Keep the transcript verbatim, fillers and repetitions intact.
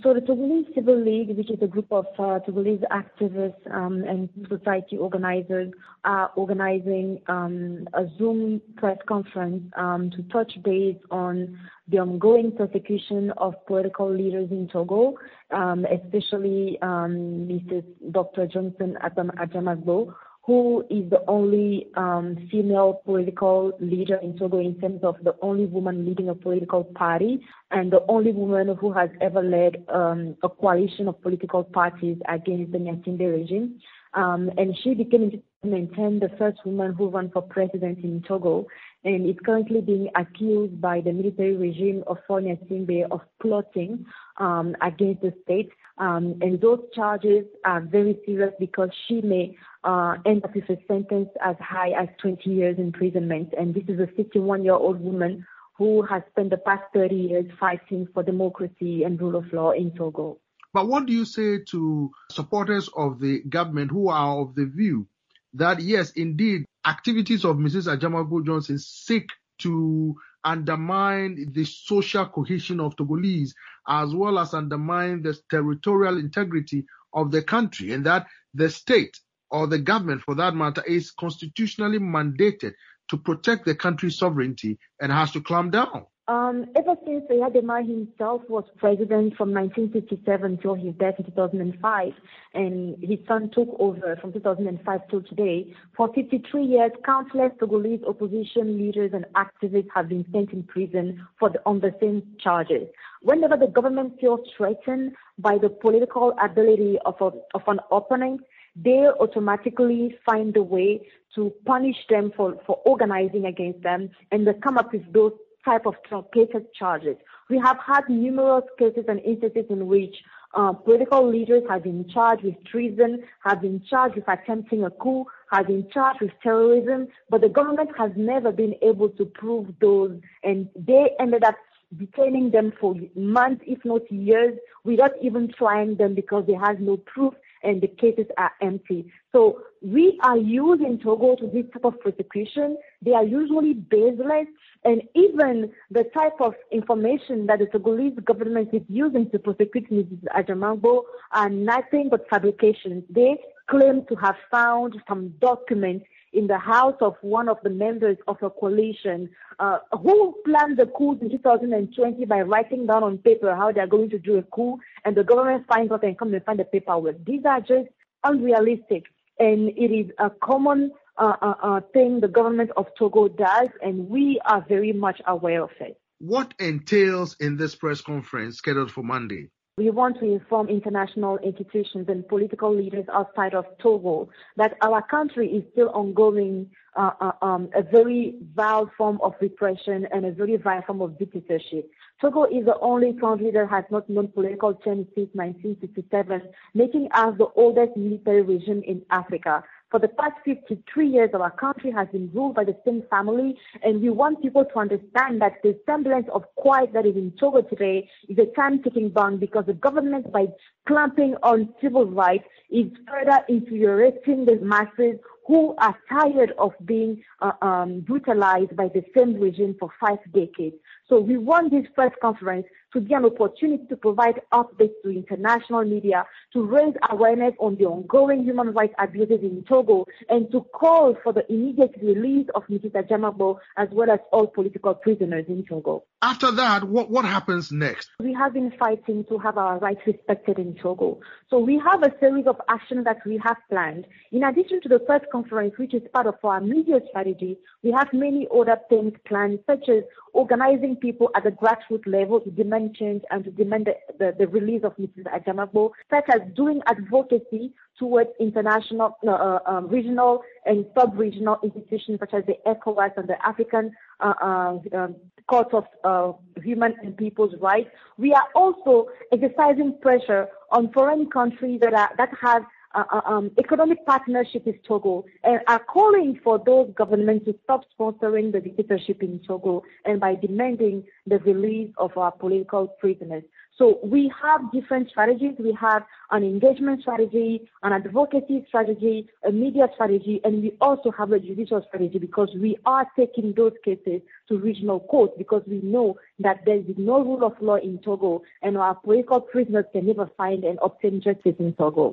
So the Togolese Civil League, which is a group of uh, Togolese activists um, and society organizers, are organizing um, a Zoom press conference um, to touch base on the ongoing persecution of political leaders in Togo, um, especially um, Missus Doctor Johnson Adjamagbo, who is the only um, female political leader in Togo in terms of the only woman leading a political party and the only woman who has ever led um, a coalition of political parties against the Nyasimbe regime. Um, and she became in two thousand ten the first woman who ran for president in Togo, and is currently being accused by the military regime of Nyasimbe of plotting um, against the state. Um, and those charges are very serious because she may uh, end up with a sentence as high as twenty years imprisonment. And this is a fifty-one-year-old woman who has spent the past thirty years fighting for democracy and rule of law in Togo. But what do you say to supporters of the government who are of the view that, yes, indeed, activities of Missus Adjamagbo Johnson seek to undermine the social cohesion of Togolese as well as undermine the territorial integrity of the country, and that the state or the government, for that matter, is constitutionally mandated to protect the country's sovereignty and has to clamp down? Um, ever since Adema himself was president from nineteen fifty-seven till his death in two thousand five, and his son took over from two thousand five till today, for fifty-three years, countless Togolese opposition leaders and activists have been sent in prison for the, on the same charges. Whenever the government feels threatened by the political ability of, a, of an opponent, they automatically find a way to punish them for, for organizing against them, and they come up with those type of truncated charges. We have had numerous cases and instances in which uh, political leaders have been charged with treason, have been charged with attempting a coup, have been charged with terrorism, but the government has never been able to prove those, and they ended up detaining them for months, if not years, without even trying them because they have no proof and the cases are empty. So we are using Togo to this type of prosecution. They are usually baseless, and even the type of information that the Togolese government is using to prosecute Missus Adjamagbo are nothing but fabrications. They claim to have found some documents in the house of one of the members of a coalition uh, who planned the coup in two thousand twenty by writing down on paper how they are going to do a coup, and the government finds out and comes and find the paperwork. These are just unrealistic, and it is a common uh, uh, uh, thing the government of Togo does, and we are very much aware of it. What entails in this press conference scheduled for Monday? We want to inform international institutions and political leaders outside of Togo that our country is still ongoing uh, uh, um, a very vile form of repression and a very vile form of dictatorship. Togo is the only country that has not known political change since nineteen sixty-seven, making us the oldest military regime in Africa. For the past fifty-three years, our country has been ruled by the same family, and we want people to understand that the semblance of quiet that is in Togo today is a time-ticking bomb, because the government, by clamping on civil rights, is further infuriating the masses who are tired of being uh, um, brutalized by the same regime for five decades. So we want this press conference to be an opportunity to provide updates to international media, to raise awareness on the ongoing human rights abuses in Togo, and to call for the immediate release of Missus Adjamagbo as well as all political prisoners in Togo. After that, what, what happens next? We have been fighting to have our rights respected in Togo. So we have a series of actions that we have planned. In addition to the press conference, which is part of our media strategy, we have many other things planned, such as organizing people at the grassroots level to demand change and to demand the, the, the release of Missus Adjamagbo, such as doing advocacy towards international, uh, um, regional and sub-regional institutions such as the ECOWAS and the African uh, uh, um, Court of uh, Human and People's Rights. We are also exercising pressure on foreign countries that are that have Uh, um, economic partnership with Togo, and are calling for those governments to stop sponsoring the dictatorship in Togo, and by demanding the release of our political prisoners. So we have different strategies. We have an engagement strategy, an advocacy strategy, a media strategy, and we also have a judicial strategy because we are taking those cases to regional courts because we know that there is no rule of law in Togo and our political prisoners can never find and obtain justice in Togo.